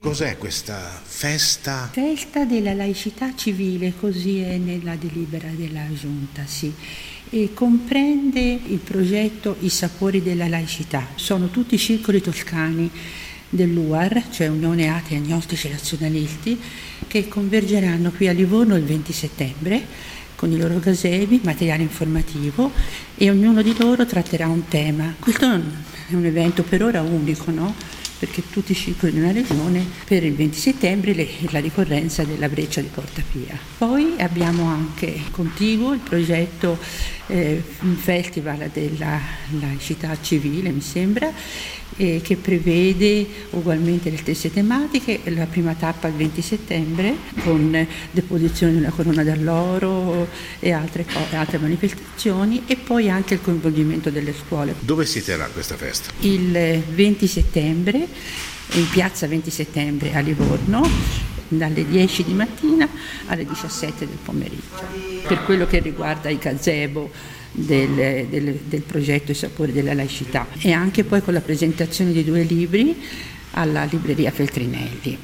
Cos'è questa festa? Festa della laicità civile, così è nella delibera della Giunta, sì. E comprende il progetto I sapori della laicità. Sono tutti circoli toscani dell'UAR, cioè Unione Atei Agnostici e Razionalisti, che convergeranno qui a Livorno il 20 settembre con i loro gazebi, materiale informativo, e ognuno di loro tratterà un tema. Questo è un evento per ora unico, no? Perché tutti i circoli nella regione per il 20 settembre la ricorrenza della Breccia di Porta Pia. Poi abbiamo anche contiguo il progetto un festival della laicità civile, mi sembra, che prevede ugualmente le stesse tematiche. La prima tappa il 20 settembre con deposizione della corona d'alloro e altre manifestazioni, e poi anche il coinvolgimento delle scuole. Dove si terrà questa festa? Il 20 settembre in piazza 20 settembre a Livorno, dalle 10 di mattina alle 17 del pomeriggio. Per quello che riguarda i gazebo del progetto I sapori della laicità, e anche poi con la presentazione di 2 libri alla libreria Feltrinelli.